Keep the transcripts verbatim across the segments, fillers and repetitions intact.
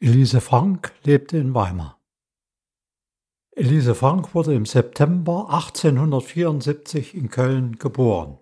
Elise Frank lebte in Weimar. Elise Frank wurde im September achtzehnhundertvierundsiebzig in Köln geboren.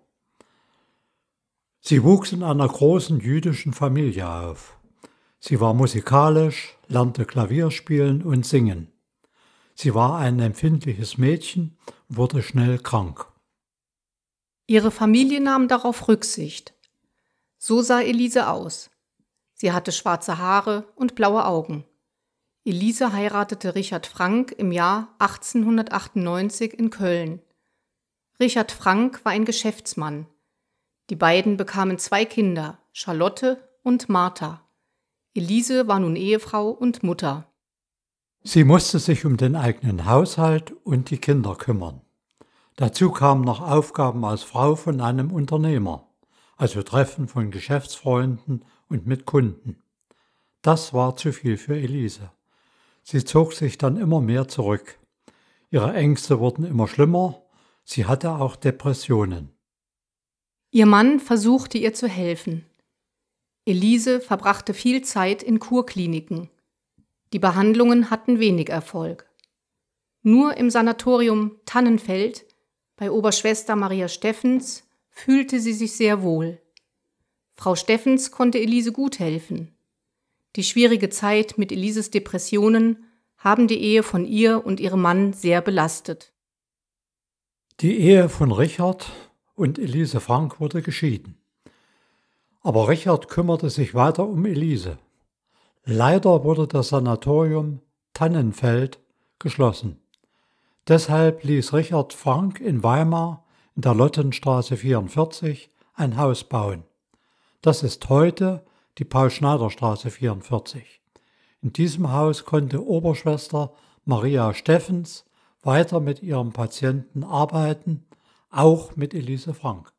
Sie wuchs in einer großen jüdischen Familie auf. Sie war musikalisch, lernte Klavier spielen und singen. Sie war ein empfindliches Mädchen und wurde schnell krank. Ihre Familie nahm darauf Rücksicht. So sah Elise aus. Sie hatte schwarze Haare und blaue Augen. Elise heiratete Richard Frank im Jahr achtzehnhundertachtundneunzig in Köln. Richard Frank war ein Geschäftsmann. Die beiden bekamen zwei Kinder, Charlotte und Martha. Elise war nun Ehefrau und Mutter. Sie musste sich um den eigenen Haushalt und die Kinder kümmern. Dazu kamen noch Aufgaben als Frau von einem Unternehmer, also Treffen von Geschäftsfreunden und mit Kunden. Das war zu viel für Elise. Sie zog sich dann immer mehr zurück. Ihre Ängste wurden immer schlimmer, sie hatte auch Depressionen. Ihr Mann versuchte ihr zu helfen. Elise verbrachte viel Zeit in Kurkliniken. Die Behandlungen hatten wenig Erfolg. Nur im Sanatorium Tannenfeld bei Oberschwester Maria Steffens fühlte sie sich sehr wohl. Frau Steffens konnte Elise gut helfen. Die schwierige Zeit mit Elises Depressionen haben die Ehe von ihr und ihrem Mann sehr belastet. Die Ehe von Richard und Elise Frank wurde geschieden. Aber Richard kümmerte sich weiter um Elise. Leider wurde das Sanatorium Tannenfeld geschlossen. Deshalb ließ Richard Frank in Weimar in der Lottenstraße vierundvierzig ein Haus bauen. Das ist heute die Paul-Schneider-Straße vierundvierzig. In diesem Haus konnte Oberschwester Maria Steffens weiter mit ihrem Patienten arbeiten, auch mit Elise Frank.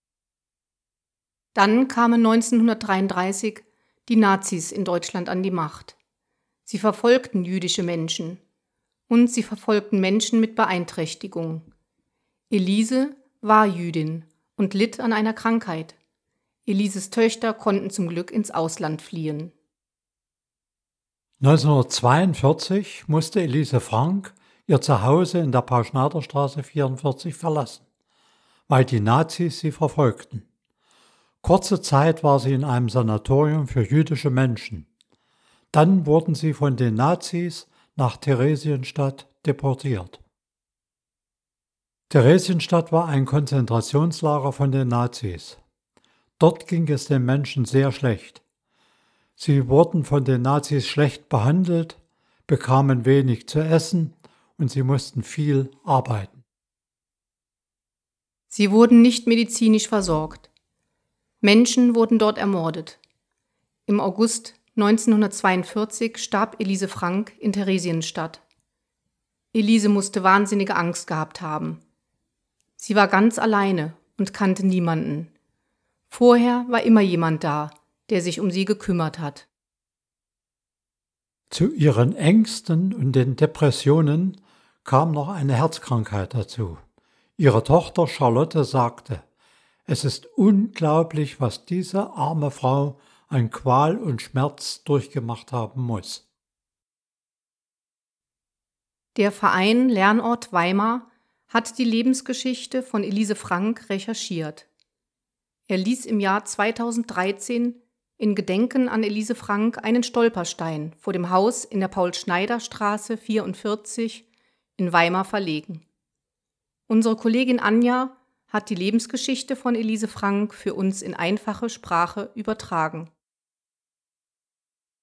Dann kamen neunzehnhundertdreiunddreißig die Nazis in Deutschland an die Macht. Sie verfolgten jüdische Menschen und sie verfolgten Menschen mit Beeinträchtigung. Elise war Jüdin und litt an einer Krankheit. Elises Töchter konnten zum Glück ins Ausland fliehen. neunzehnhundertzweiundvierzig musste Elise Frank ihr Zuhause in der Paul-Schneider-Straße vierundvierzig verlassen, weil die Nazis sie verfolgten. Kurze Zeit war sie in einem Sanatorium für jüdische Menschen. Dann wurden sie von den Nazis nach Theresienstadt deportiert. Theresienstadt war ein Konzentrationslager von den Nazis. Dort ging es den Menschen sehr schlecht. Sie wurden von den Nazis schlecht behandelt, bekamen wenig zu essen und sie mussten viel arbeiten. Sie wurden nicht medizinisch versorgt. Menschen wurden dort ermordet. Im August neunzehnhundertzweiundvierzig starb Elise Frank in Theresienstadt. Elise musste wahnsinnige Angst gehabt haben. Sie war ganz alleine und kannte niemanden. Vorher war immer jemand da, der sich um sie gekümmert hat. Zu ihren Ängsten und den Depressionen kam noch eine Herzkrankheit dazu. Ihre Tochter Charlotte sagte: Es ist unglaublich, was diese arme Frau an Qual und Schmerz durchgemacht haben muss. Der Verein Lernort Weimar hat die Lebensgeschichte von Elise Frank recherchiert. Er ließ im Jahr zweitausenddreizehn in Gedenken an Elise Frank einen Stolperstein vor dem Haus in der Paul-Schneider-Straße vierundvierzig in Weimar verlegen. Unsere Kollegin Anja hat die Lebensgeschichte von Elise Frank für uns in einfache Sprache übertragen.